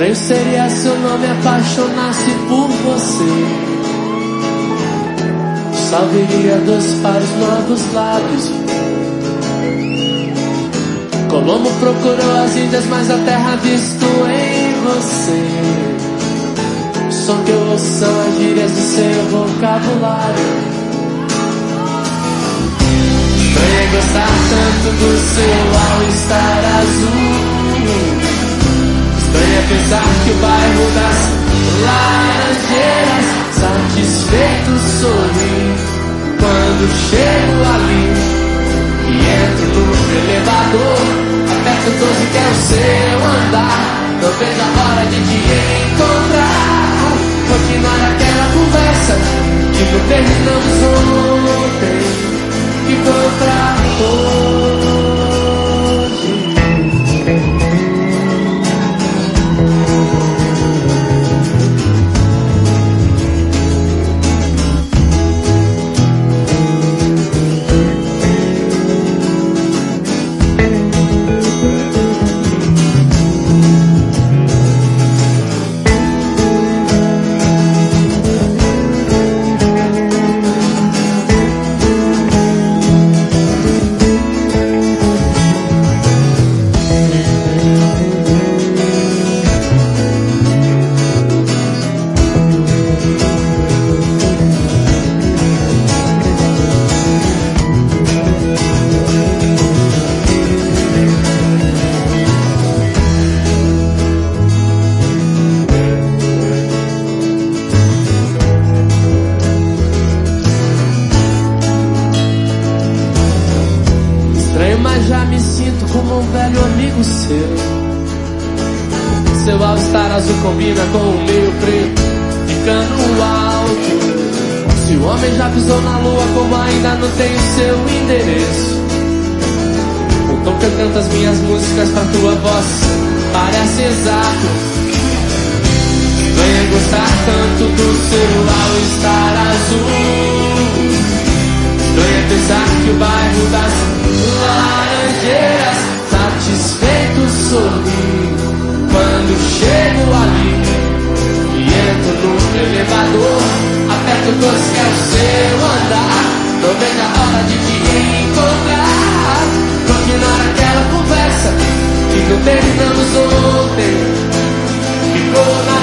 Estranho seria se eu não me apaixonasse por você. Só viria dos faros novos lábios. Colombo procurou as Índias, mas a terra visto em você. O som que eu ouço são as gírias do seu vocabulário. Estranho é gostar tanto do seu all-star azul. Estranho é pensar que o bairro das Laranjeiras satisfeito sorri quando chego ali e entro no elevador. Aperto 12 que é o seu andar. Não vejo a hora de te encontrar. Continuar aquela conversa que não terminamos ontem. Ficou pra hoje. Mas já me sinto como um velho amigo seu. Seu all-star azul combina com o meio preto, ficando alto. Se o homem já pisou na lua, como ainda não tem o seu endereço. O tom que eu canto as minhas músicas pra tua voz parece exato. Venha gostar tanto do seu all-star azul. Venha pensar que o bairro das Laranjeiras satisfeito sorri quando chego ali e entro no elevador. Aperto 12 que é o seu andar. Não vejo a hora de te encontrar. Continuar aquela conversa que não terminamos ontem. Ficou na